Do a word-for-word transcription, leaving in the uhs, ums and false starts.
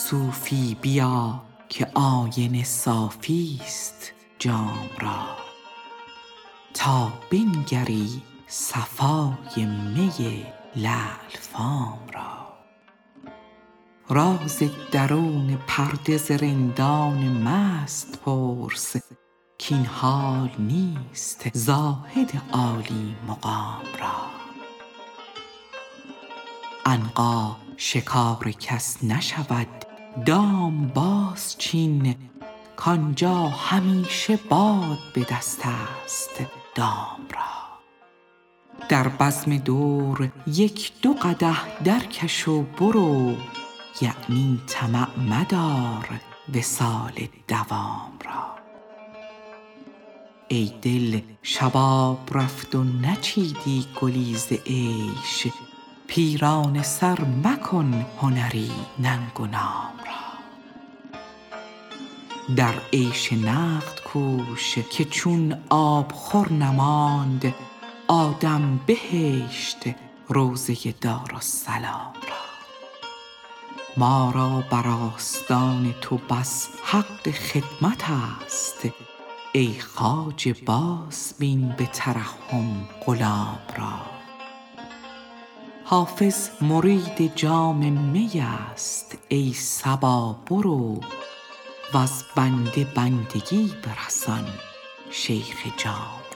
صوفی بیا که آینه صافی است جام را، تا بنگری صفای می لعل فام را. راز درون پرده ز رندان مست پرس، کاین حال نیست زاهد عالی مقام را. عنقا شکار کس نشود دام باز چین، کآنجا همیشه باد به دست است دام را. در بزم دور یک دو قدح درکش و برو، یعنی طمع مدار وصال دوام را. ای دل شباب رفت و نچیدی گلی ز عیش، پیرانه سر مکن هنری ننگ و نام را. در عیش نقد کوش که چون آبخور نماند، آدم بهشت روضه دارالسلام را. ما را بر آستان تو بس حق خدمت است، ای خواجه باز بین به ترحم غلام را. حافظ مرید جام می است ای صبا برو، وز بنده بندگی برسان شیخ جام.